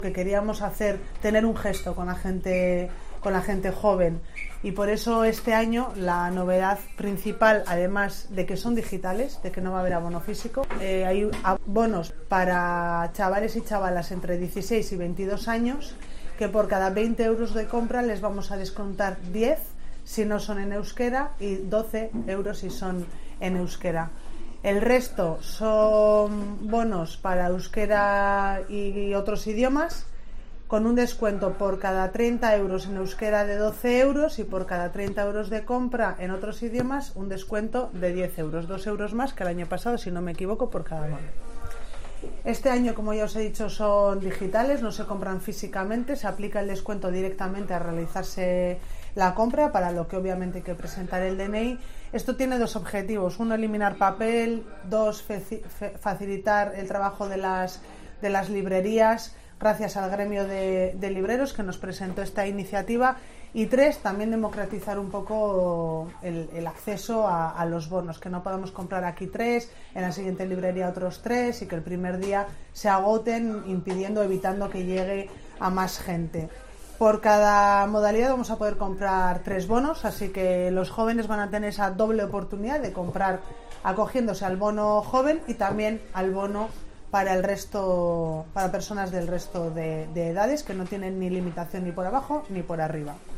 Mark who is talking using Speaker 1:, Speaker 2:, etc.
Speaker 1: que queríamos tener un gesto con la gente joven, y por eso este año la novedad principal, además de que son digitales, de que no va a haber abono físico, hay abonos para chavales y chavalas entre 16 y 22 años, que por cada 20 euros de compra les vamos a descontar 10 si no son en euskera y 12 euros si son en euskera. El resto son bonos para euskera y otros idiomas, con un descuento por cada 30 euros en euskera de 12 euros y por cada 30 euros de compra en otros idiomas un descuento de 10 euros, 2 euros más que el año pasado, si no me equivoco, por cada bono. Este año, como ya os he dicho, son digitales, no se compran físicamente, se aplica el descuento directamente a realizarse la compra, para lo que obviamente hay que presentar el DNI. Esto tiene dos objetivos: uno, eliminar papel; dos, facilitar el trabajo de las librerías, gracias al gremio de libreros que nos presentó esta iniciativa; y tres, también democratizar un poco el acceso a los bonos, que no podamos comprar aquí 3, en la siguiente librería otros 3, y que el primer día se agoten, evitando que llegue a más gente. Por cada modalidad vamos a poder comprar 3 bonos, así que los jóvenes van a tener esa doble oportunidad de comprar acogiéndose al bono joven y también al bono para el resto, para personas del resto de edades, que no tienen ni limitación ni por abajo ni por arriba.